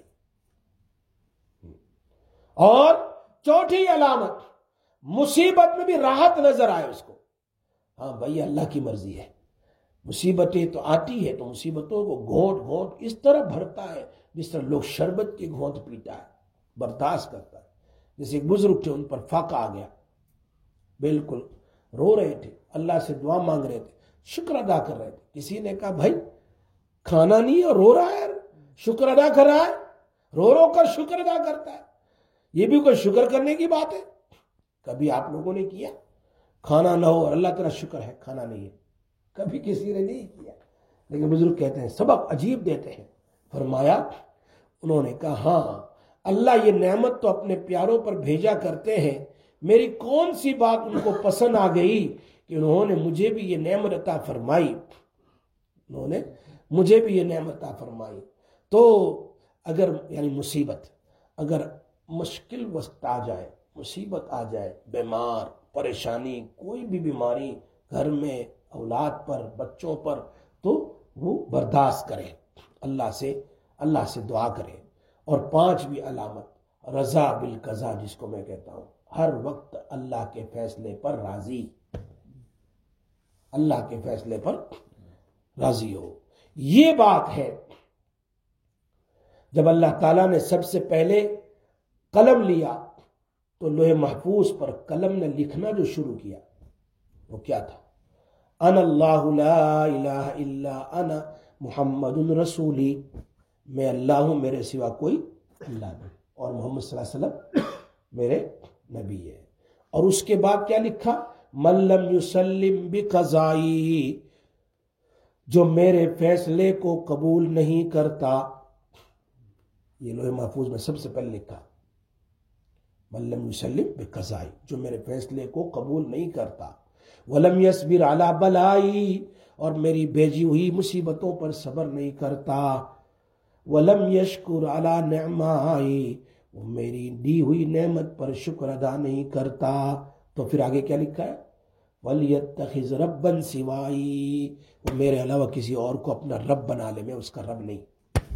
[SPEAKER 1] اور چوتھی علامت، مصیبت میں بھی راحت نظر آئے اس کو، ہاں بھائی اللہ کی مرضی ہے، مصیبتیں تو آتی ہے تو مصیبتوں کو گھونٹ گھونٹ اس طرح بھرتا ہے جس طرح لوگ شربت کی گھونٹ پیتا ہے، برداشت کرتا ہے۔ جیسے ایک بزرگ تھے، ان پر فاقہ آ گیا، بالکل رو رہے تھے، اللہ سے دعا مانگ رہے تھے، شکر ادا کر رہے تھے۔ کسی نے کہا بھائی کھانا نہیں اور رو رہا ہے، شکر ادا کر رہا ہے، رو رو کر شکر ادا کرتا ہے، یہ بھی کوئی شکر کرنے کی بات ہے؟ کبھی آپ لوگوں نے کیا؟ کھانا نہ ہو اور اللہ تعالیٰ شکر ہے کھانا نہیں ہے، کبھی کسی نے نہیں کیا۔ لیکن بزرگ کہتے ہیں سبق عجیب دیتے ہیں، فرمایا انہوں نے کہا ہاں اللہ یہ نعمت تو اپنے پیاروں پر بھیجا کرتے ہیں، میری کون سی بات ان کو پسند آ گئی کہ انہوں نے مجھے بھی یہ نعمت عطا فرمائی، انہوں نے مجھے بھی یہ نعمت عطا فرمائی۔ تو اگر یعنی مصیبت، اگر مشکل وقت آ جائے، مصیبت آ جائے، بیمار، پریشانی، کوئی بھی بیماری گھر میں، اولاد پر، بچوں پر، تو وہ برداشت کرے، اللہ سے اللہ سے دعا کرے۔ اور پانچویں علامت رضا بالقضا، جس کو میں کہتا ہوں ہر وقت اللہ کے فیصلے پر راضی، اللہ کے فیصلے پر راضی ہو۔ یہ بات ہے جب اللہ تعالیٰ نے سب سے پہلے قلم لیا تو لوح محفوظ پر قلم نے لکھنا جو شروع کیا وہ کیا تھا؟ انا اللہ لا الہ الا انا محمد رسولی، میں اللہ ہوں، میرے سوا کوئی اللہ نہیں، اور محمد صلی اللہ علیہ وسلم میرے نبی ہے۔ اور اس کے بعد کیا لکھا؟ من لم یسلم بقضائی، جو میرے فیصلے کو قبول نہیں کرتا، یہ لوح محفوظ میں سب سے پہلے لکھا، من لم یسلم بقضائی، جو میرے فیصلے کو قبول نہیں کرتا، ولم یصبر علی بلائی، اور میری بھیجی ہوئی مصیبتوں پر صبر نہیں کرتا، ولم یشکر علی نعمائی، وہ میری دی ہوئی نعمت پر شکر ادا نہیں کرتا، تو پھر آگے کیا لکھا ہے؟ وَلْيَتَّخِذْ رَبًّا سِوَائِي، وہ میرے علاوہ کسی اور کو اپنا رب بنا لے، میں اس کا رب نہیں،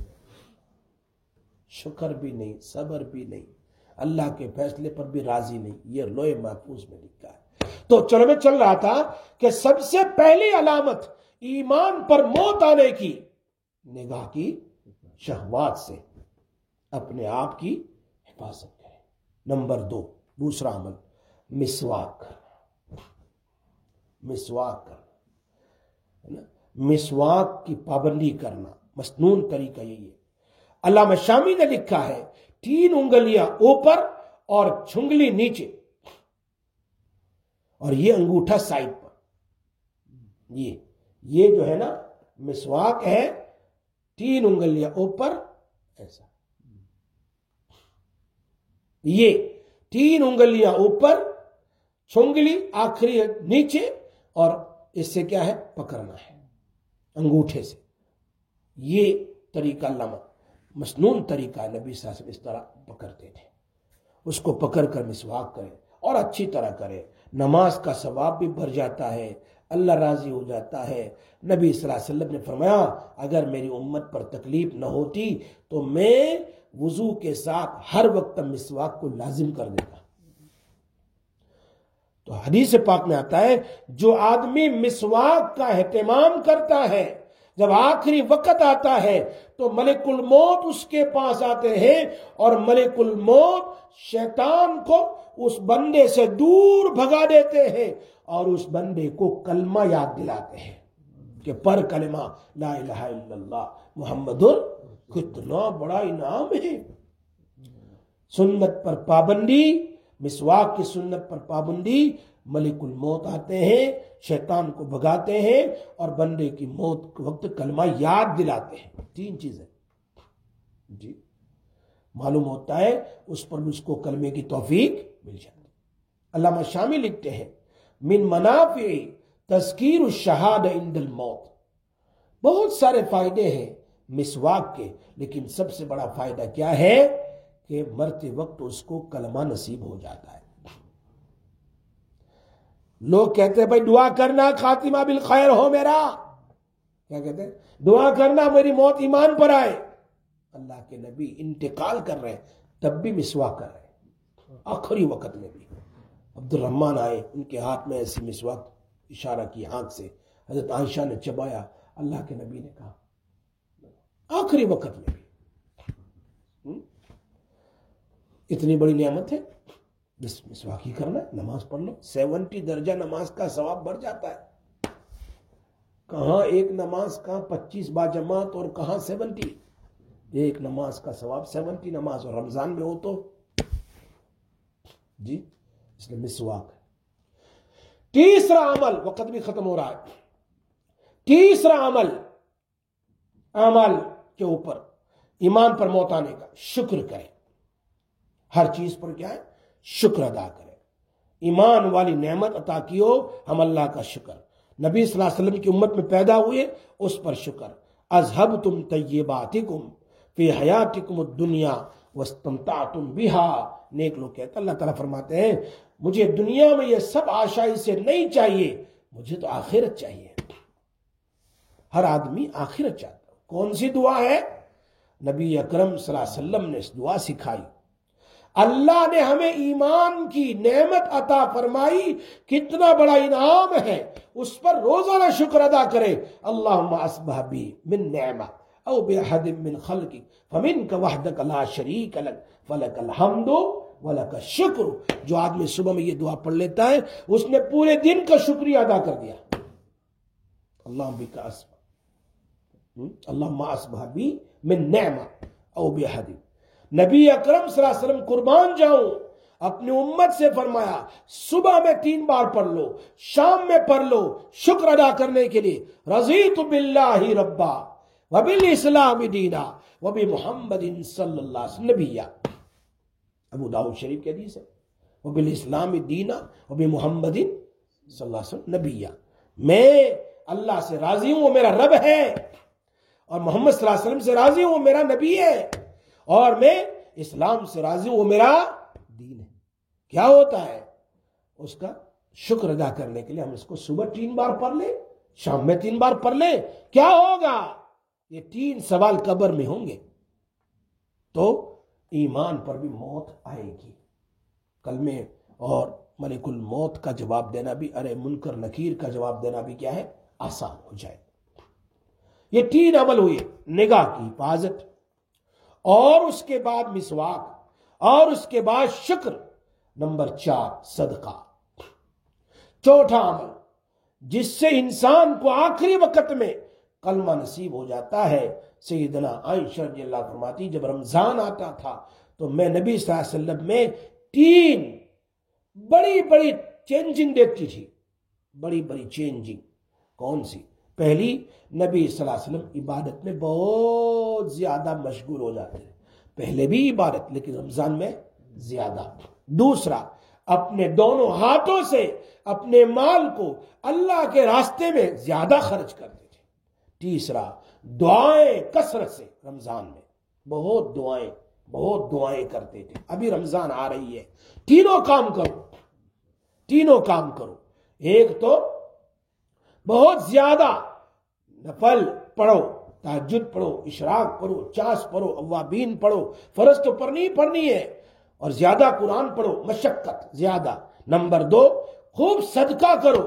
[SPEAKER 1] شکر بھی نہیں، صبر بھی نہیں، اللہ کے فیصلے پر بھی راضی نہیں، یہ لوح محفوظ میں لکھا ہے۔ تو چلو میں چل رہا تھا کہ سب سے پہلی علامت ایمان پر موت آنے کی نگاہ کی شہوات سے اپنے آپ کی حفاظت کریں۔ نمبر دو، دوسرا عمل مسواک کرنا۔ مسواک کرنا، مسواک کی پابندی کرنا، مسنون طریقہ یہی ہے۔ علامہ شامی نے لکھا ہے تین انگلیاں اوپر اور چھنگلی نیچے، اور یہ انگوٹھا سائڈ پر۔ یہ یہ جو ہے نا مسواک ہے، تین انگلیاں اوپر ایسا، یہ تین انگلیاں اوپر، چھنگلی آخری نیچے، اور اس سے کیا ہے پکڑنا ہے انگوٹھے سے۔ یہ طریقہ علامہ مسنون طریقہ ہے، نبی صلی اللہ علیہ وسلم اس طرح پکڑتے تھے۔ اس کو پکڑ کر مسواک کریں اور اچھی طرح کریں، نماز کا ثواب بھی بڑھ جاتا ہے، اللہ راضی ہو جاتا ہے۔ نبی صلی اللہ علیہ وسلم نے فرمایا اگر میری امت پر تکلیف نہ ہوتی تو میں وضو کے ساتھ ہر وقت مسواک کو لازم کر دیتا۔ تو حدیث پاک میں آتا ہے جو آدمی مسواک کا اہتمام کرتا ہے، جب آخری وقت آتا ہے تو ملک الموت اس کے پاس آتے ہیں، اور ملک الموت شیطان کو اس بندے سے دور بھگا دیتے ہیں، اور اس بندے کو کلمہ یاد دلاتے ہیں کہ پر کلمہ لا الہ الا اللہ محمد، کتنا بڑا انعام ہے۔ سنت پر پابندی، مسواک کی سنت پر پابندی، ملک الموت آتے ہیں، شیطان کو بھگاتے ہیں، اور بندے کی موت کے وقت کلمہ یاد دلاتے ہیں۔ تین چیزیں جی معلوم ہوتا ہے، اس پر بھی اس کو کلمے کی توفیق مل جاتی ہے۔ علامہ شامی لکھتے ہیں من منافع تذکیر الشہاد عند الموت، بہت سارے فائدے ہیں مسواک کے، لیکن سب سے بڑا فائدہ کیا ہے کہ مرتے وقت اس کو کلمہ نصیب ہو جاتا ہے۔ لوگ کہتے ہیں بھائی دعا کرنا خاتمہ بالخیر ہو میرا، کیا کہتے ہیں؟ دعا کرنا میری موت ایمان پر آئے۔ اللہ کے نبی انتقال کر رہے ہیں تب بھی مسواک کر رہے ہیں، آخری وقت میں بھی۔ عبد الرحمن آئے، ان کے ہاتھ میں ایسی مسواک اشارہ کی آنکھ سے، حضرت عائشہ نے چبایا، اللہ کے نبی نے کہا آخری وقت میں بھی۔ اتنی بڑی نعمت ہے، بس مسواک ہی کرنا ہے، نماز پڑھ لو، سیونٹی درجہ نماز کا ثواب بڑھ جاتا ہے۔ کہاں ایک نماز کا پچیس با جماعت، اور کہاں سیونٹی، ایک نماز کا ثواب سیونٹی نماز، اور رمضان میں ہو تو جی اس لیے مسواک ہے۔ تیسرا عمل، وقت بھی ختم ہو رہا ہے، تیسرا عمل اعمال کے اوپر ایمان پر موت آنے کا شکر کریں۔ ہر چیز پر کیا ہے شکر ادا کریں۔ ایمان والی نعمت عطا کی ہو، ہم اللہ کا شکر، نبی صلی اللہ علیہ وسلم کی امت میں پیدا ہوئے اس پر شکر۔ اذہبتم طیباتکم فی حیاتکم الدنیا واستمتعتم بہا، نیک لوگ کہتے ہیں اللہ تعالیٰ فرماتے ہیں مجھے دنیا میں یہ سب آشائش سے نہیں چاہیے، مجھے تو آخرت چاہیے۔ ہر آدمی آخرت چاہتا ہے۔ کون سی دعا ہے؟ نبی اکرم صلی اللہ علیہ وسلم نے اس دعا سکھائی۔ اللہ نے ہمیں ایمان کی نعمت عطا فرمائی، کتنا بڑا انعام ہے، اس پر روزانہ شکر ادا کرے۔ اللہم اصبح بی من نعمہ او بأحد من خلقک فمنک وحدک لا شریک لک فلک الحمد ولک الشکر۔ جو آدمی صبح میں یہ دعا پڑھ لیتا ہے اس نے پورے دن کا شکریہ ادا کر دیا۔ اللہم بک اصبح اللہم اصبح بی من نعمہ او بأحد۔ نبی اکرم صلی اللہ علیہ وسلم قربان جاؤں اپنی امت سے فرمایا صبح میں تین بار پڑھ لو، شام میں پڑھ لو، شکر ادا کرنے کے لیے۔ رضیت باللہ ربا وبالاسلام دینا وبمحمد صلی اللہ علیہ وسلم نبیا۔ ابو داؤد شریف کی حدیث ہے، وبالاسلام دینا وبمحمد صلی اللہ علیہ وسلم نبیا۔ میں اللہ سے راضی ہوں، وہ میرا رب ہے، اور محمد صلی اللہ علیہ وسلم سے راضی ہوں، وہ میرا نبی ہے، اور میں اسلام سے راضی ہوں، وہ میرا دین ہے۔ کیا ہوتا ہے اس کا شکر ادا کرنے کے لیے ہم اس کو صبح تین بار پڑھ لیں، شام میں تین بار پڑھ لیں، کیا ہوگا؟ یہ تین سوال قبر میں ہوں گے تو ایمان پر بھی موت آئے گی۔ کلمے اور ملک الموت کا جواب دینا بھی، ارے منکر نکیر کا جواب دینا بھی کیا ہے آسان ہو جائے۔ یہ تین عمل ہوئے، نگاہ کی حفاظت، اور اس کے بعد مسواک، اور اس کے بعد شکر، نمبر چار صدقہ۔ چوتھا عمل جس سے انسان کو آخری وقت میں کلمہ نصیب ہو جاتا ہے، سیدنا عائشہ رضی اللہ عنہا فرماتی جب رمضان آتا تھا تو میں نبی صلی اللہ علیہ وسلم میں تین بڑی بڑی چینجنگ دیکھتی تھی۔ بڑی بڑی چینجنگ کون سی؟ پہلی، نبی صلی اللہ علیہ وسلم عبادت میں بہت زیادہ مشغول ہو جاتے ہیں، پہلے بھی عبادت لیکن رمضان میں زیادہ۔ دوسرا، اپنے دونوں ہاتھوں سے اپنے مال کو اللہ کے راستے میں زیادہ خرچ کرتے تھے۔ تیسرا، دعائیں کثرت سے، رمضان میں بہت دعائیں بہت دعائیں کرتے تھے۔ ابھی رمضان آ رہی ہے، تینوں کام کرو، تینوں کام کرو۔ ایک تو بہت زیادہ نفل پڑھو، تہجد پڑھو، اشراق پڑھو، چاس پڑھو، اوابین پڑھو، فرض تو پڑھنی ہی پڑھنی ہے، اور زیادہ قرآن پڑھو، مشقت زیادہ۔ نمبر دو، خوب صدقہ کرو،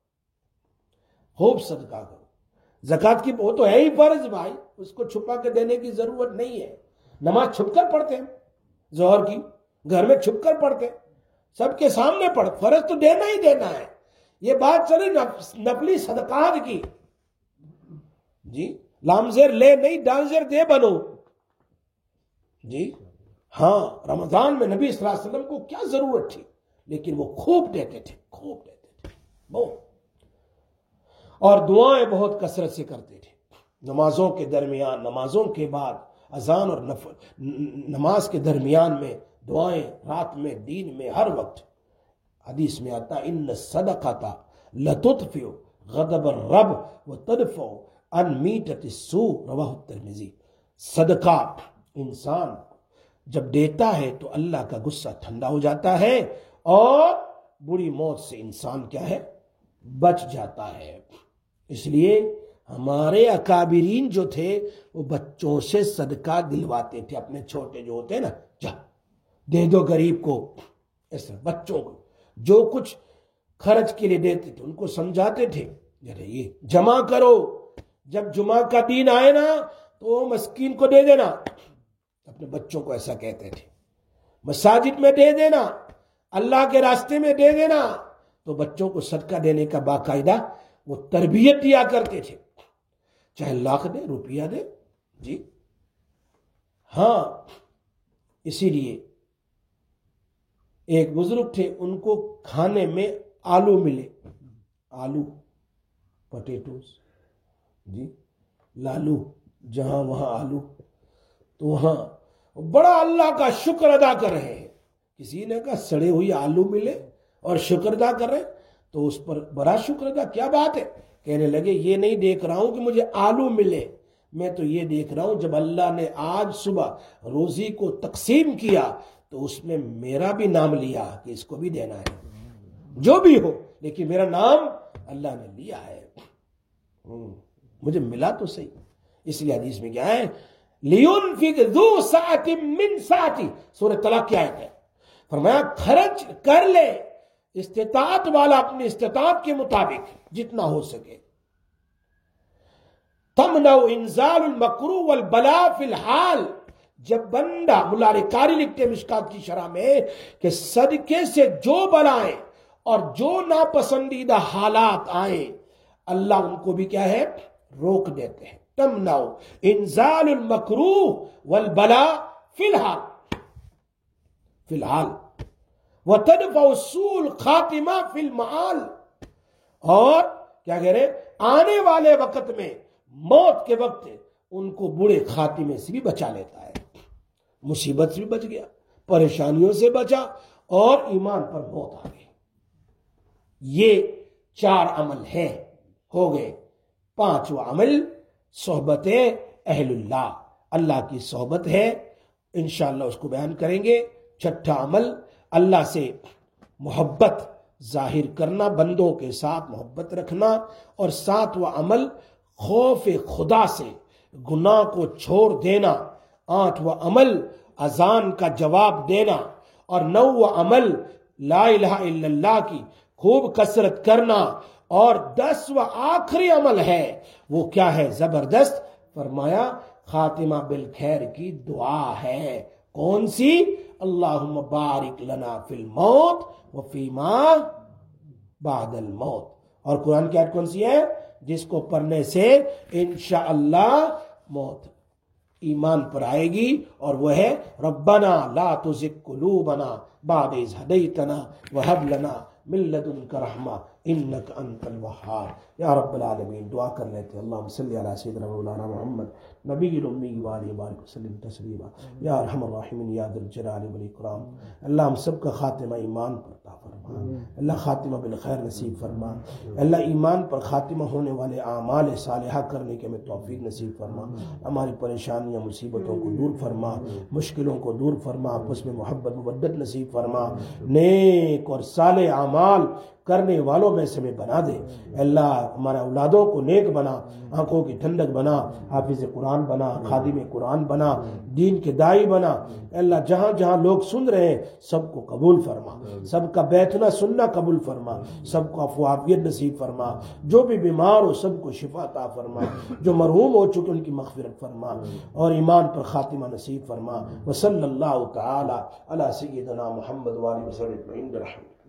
[SPEAKER 1] خوب صدقہ کرو۔ زکوٰۃ کی وہ تو ہے ہی فرض بھائی، اس کو چھپا کے دینے کی ضرورت نہیں ہے۔ نماز چھپ کر پڑھتے ہیں، ظہر کی گھر میں چھپ کر پڑھتے ہیں، سب کے سامنے پڑھ، فرض تو دینا ہی دینا ہے۔ یہ بات چلی نفلی صدقات کی، جی لامزیر لے نہیں ڈانزیر دے بنو، جی ہاں رمضان میں نبی صلی اللہ علیہ وسلم کو کیا ضرورت تھی، لیکن وہ خوب دیتے تھے، خوب دیتے تھے بہت، اور دعائیں بہت کثرت سے کرتے تھے۔ نمازوں کے درمیان، نمازوں کے بعد، اذان اور نفل نماز کے درمیان میں دعائیں، رات میں، دین میں، ہر وقت۔ حدیث میں آتا ان الصدقۃ لتطفئ غضب الرب وتدفع عن میتۃ السوء، رواہ الترمذی۔ صدقہ انسان جب دیتا ہے تو اللہ کا غصہ ٹھنڈا ہو جاتا ہے، اور بری موت سے انسان کیا ہے، بچ جاتا ہے۔ اس لیے ہمارے اکابرین جو تھے وہ بچوں سے صدقہ دلواتے تھے، اپنے چھوٹے جو ہوتے ہیں نا، جا دے دو غریب کو، ایسا بچوں کو جو کچھ خرچ کے لیے دیتے تھے ان کو سمجھاتے تھے، یہ جمع کرو، جب جمعہ کا دن آئے نا تو مسکین کو دے دینا۔ اپنے بچوں کو ایسا کہتے تھے، مساجد میں دے دینا، اللہ کے راستے میں دے دینا۔ تو بچوں کو صدقہ دینے کا باقاعدہ وہ تربیت دیا کرتے تھے، چاہے لاکھ دے، روپیہ دے، جی ہاں۔ اسی لیے ایک بزرگ تھے، ان کو کھانے میں آلو ملے، آلو پوٹیٹوز، جی لالو، جہاں وہاں آلو، تو وہاں بڑا اللہ کا شکر ادا کر رہے ہیں۔ کسی نے کہا سڑے ہوئی آلو ملے اور شکر ادا کر رہے، تو اس پر بڑا شکر ادا، کیا بات ہے؟ کہنے لگے یہ نہیں دیکھ رہا ہوں کہ مجھے آلو ملے، میں تو یہ دیکھ رہا ہوں جب اللہ نے آج صبح روزی کو تقسیم کیا تو اس میں میرا بھی نام لیا کہ اس کو بھی دینا ہے، جو بھی ہو لیکن میرا نام اللہ نے لیا ہے، مجھے ملا تو صحیح۔ اس لیے حدیث میں کیا ہے، لِيُنْفِقْ ذُو سَعَةٍ مِّن سَعَتِهِ، سورہ طلاق کی آیت ہے، فرمایا خرچ کر لے استطاعت والا اپنی استطاعت کے مطابق جتنا ہو سکے۔ تمنع انزال المکروہ والبلاء فی الحال، جب بندہ، ملا رکاری لکھتے مشکات کی شرح میں کہ صدقے سے جو بلائیں اور جو ناپسندیدہ حالات آئیں اللہ ان کو بھی کیا ہے، روک دیتے ہیں۔ تمنع انزال المکروہ والبلاء فی الحال، فی الحال وَتَدْفَعُ سُوءَ الْخَاتِمَةَ فِي الْمَآلِ، اور کیا کہہ رہے، آنے والے وقت میں، موت کے وقت ان کو برے خاتمے سے بھی بچا لیتا ہے، مصیبت سے بھی بچ گیا، پریشانیوں سے بچا، اور ایمان پر موت آ گئی۔ یہ چار عمل ہیں، ہو گئے۔ پانچواں عمل صحبت اہل اللہ، اللہ کی صحبت ہے، انشاءاللہ اس کو بیان کریں گے۔ چھٹا عمل اللہ سے محبت ظاہر کرنا، بندوں کے ساتھ محبت رکھنا، اور ساتواں عمل خوف خدا سے گناہ کو چھوڑ دینا، آٹھواں عمل اذان کا جواب دینا، اور نوواں عمل لا الہ الا اللہ کی خوب کثرت کرنا، اور دس و آخری عمل ہے وہ کیا ہے؟ زبردست فرمایا خاتمہ بالخیر کی دعا ہے. کون سی؟ اللہم بارک لنا فی الموت وفی ما بعد الموت. اور قرآن کی آیت کون سی ہے جس کو پڑھنے سے انشاءاللہ موت ایمان پر آئے گی؟ اور وہ ہے ربنا لا تزغ قلوبنا بعد اذ ہدیتنا وہب لنا من لدنک رحمہ انک انت الوہاب. یا رب العالمین دعا کر لیتے ہیں. اللہم صلی علی سیدنا مولانا محمد نبی الامی وآلہ بارک وسلم تسلیما. یا ارحم الراحمین یا ذی الجلال والاکرام. اللہ ہم سب کا خاتمہ ایمان پر عطا فرما. اللہ خاتمہ بالخیر نصیب فرما. اللہ ایمان پر خاتمہ ہونے والے اعمال صالحہ کرنے کے ہمیں توفیق نصیب فرما. ہماری پریشانیاں مصیبتوں کو دور فرما، مشکلوں کو دور فرما، آپس میں محبت مودت نصیب فرما. نیک اور صالح اعمال کرنے والوں میں سے ہمیں بنا دے. اللہ ہمارے اولادوں کو نیک بنا، آنکھوں کی ٹھنڈک بنا، حافظ قرآن بنا، خادم قرآن بنا، دین کے داعی بنا. اللہ جہاں جہاں لوگ سن رہے ہیں سب کو قبول فرما، سب کا بیٹھنا سننا قبول فرما، سب کو عفو عافیت نصیب فرما. جو بھی بیمار ہو سب کو شفا عطا فرما، جو مرحوم ہو چکے ان کی مغفرت فرما اور ایمان پر خاتمہ نصیب فرما. وصلی اللہ تعالی علی سیدنا محمد وآلہ وسلم.